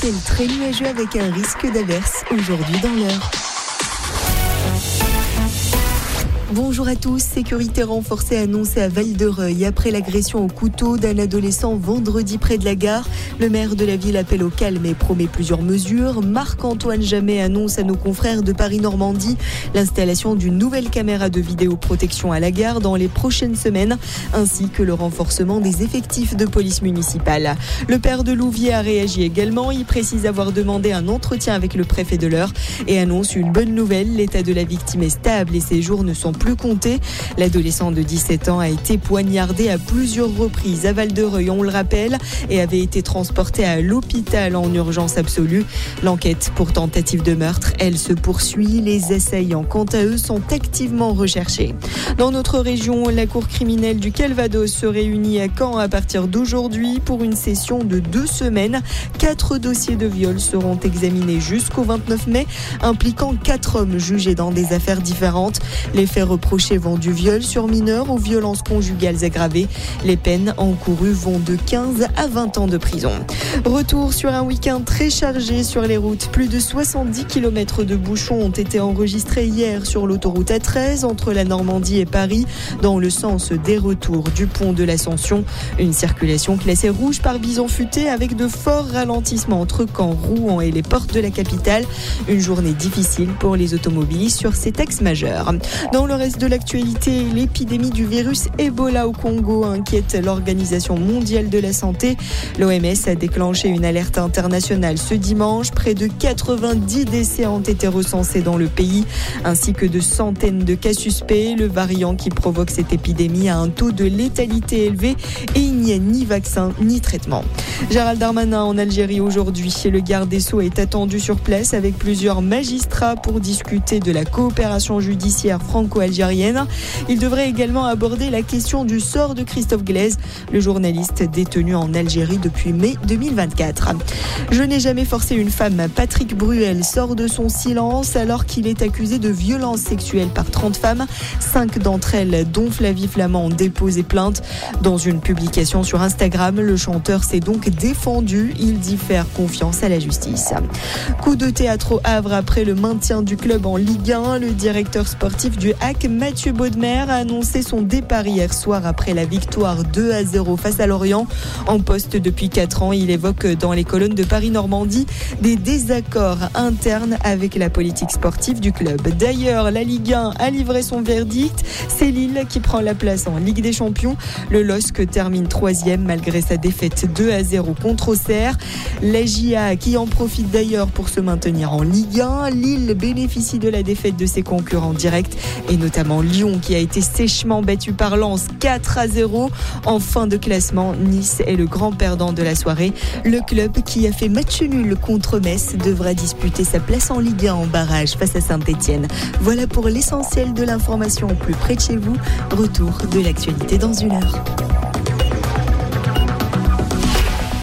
ciel très nuageux avec un risque d'averse aujourd'hui dans l'heure. Bonjour à tous, sécurité renforcée annoncée à Val-de-Reuil après l'agression au couteau d'un adolescent vendredi près de la gare. Le maire de la ville appelle au calme et promet plusieurs mesures. Marc-Antoine Jamet annonce à nos confrères de Paris-Normandie l'installation d'une nouvelle caméra de vidéoprotection à la gare dans les prochaines semaines, ainsi que le renforcement des effectifs de police municipale. Le père de Louviers a réagi également. Il précise avoir demandé un entretien avec le préfet de l'Eure et annonce une bonne nouvelle. L'état de la victime est stable et ses jours ne sont plus compté. L'adolescent de 17 ans a été poignardé à plusieurs reprises à Val-de-Reuil, on le rappelle, et avait été transporté à l'hôpital en urgence absolue. L'enquête pour tentative de meurtre, elle se poursuit. Les assaillants, quant à eux, sont activement recherchés. Dans notre région, la cour criminelle du Calvados se réunit à Caen à partir d'aujourd'hui pour une session de 2 semaines. 4 dossiers de viol seront examinés jusqu'au 29 mai, impliquant 4 hommes jugés dans des affaires différentes. Les faits reprochés vont du viol sur mineur aux violences conjugales aggravées. Les peines encourues vont de 15 à 20 ans de prison. Retour sur un week-end très chargé sur les routes. Plus de 70 km de bouchons ont été enregistrés hier sur l'autoroute A13 entre la Normandie et Paris, dans le sens des retours du pont de l'Ascension. Une circulation classée rouge par bison futé avec de forts ralentissements entre Caen, Rouen et les portes de la capitale. Une journée difficile pour les automobilistes sur cet axe majeur. Dans le reste de l'actualité, l'épidémie du virus Ebola au Congo inquiète l'Organisation mondiale de la santé. L'OMS a déclenché une alerte internationale ce dimanche. Près de 90 décès ont été recensés dans le pays, ainsi que de centaines de cas suspects. Le variant qui provoque cette épidémie a un taux de létalité élevé et il n'y a ni vaccin ni traitement. Gérald Darmanin en Algérie aujourd'hui. Le garde des Sceaux est attendu sur place avec plusieurs magistrats pour discuter de la coopération judiciaire franco-algérienne. Il devrait également aborder la question du sort de Christophe Glaise, le journaliste détenu en Algérie depuis mai 2024. Je n'ai jamais forcé une femme. Patrick Bruel sort de son silence alors qu'il est accusé de violences sexuelles par 30 femmes. 5 d'entre elles, dont Flavie Flament, ont déposé plainte. Dans une publication sur Instagram, le chanteur s'est donc défendu. Il dit faire confiance à la justice. Coup de théâtre au Havre après le maintien du club en Ligue 1. Le directeur sportif du HAC, Mathieu Baudemer, a annoncé son départ hier soir après la victoire 2-0 face à Lorient. En poste depuis 4 ans, il évoque dans les colonnes de Paris-Normandie des désaccords internes avec la politique sportive du club. D'ailleurs, la Ligue 1 a livré son verdict. C'est Lille qui prend la place en Ligue des Champions. Le LOSC termine 3e malgré sa défaite 2-0 contre Auxerre. La JA qui en profite d'ailleurs pour se maintenir en Ligue 1. Lille bénéficie de la défaite de ses concurrents directs et notamment Lyon qui a été sèchement battu par Lens 4-0. En fin de classement, Nice est le grand perdant de la soirée. Le club qui a fait match nul contre Metz devra disputer sa place en Ligue 1 en barrage face à Saint-Etienne. Voilà pour l'essentiel de l'information au plus près de chez vous. Retour de l'actualité dans une heure.